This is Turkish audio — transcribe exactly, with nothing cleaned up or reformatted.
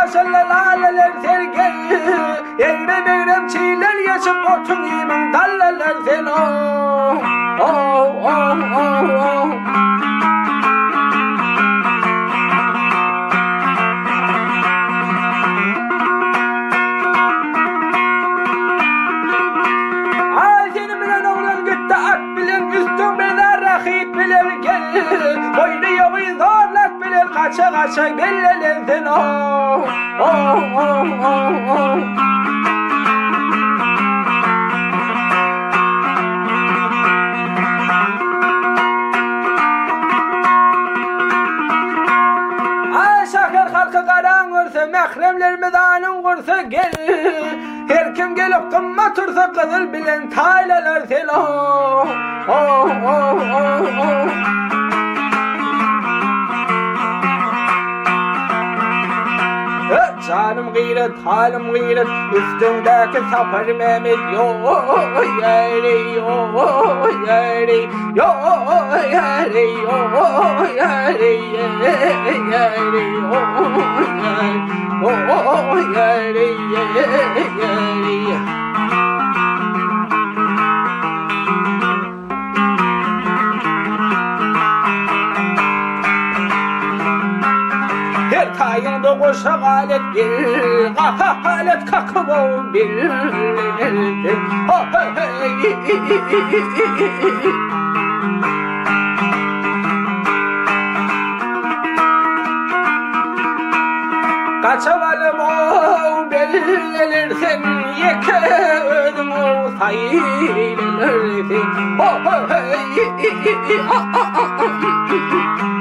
yaşallalar sergen eğrem eğrem çiğler yaşıp otun iman dallalar sen oh oh oh oh oh ay senin bilen oğlan gitti at bilen üstün bilen rahit bilen gel boynu yoğun zorlak bilen kaça kaça bellelen sen oh oh oh oh oh şakır halkı karan görse mehremler medanın kursa gel her kim gelip kımma tursa kızıl bilen taylalar sen oh oh oh oh oh canım gıyret halim gıyret üstündeki sapır Mehmet yo yeri yo yeri yo yeri yo yeri yeri yo yeri yeri her tayında koşa alet bir kaha alet kakıp ol bir kaçavalım ol belirlenirsen yeke ödüm ol sayılırsin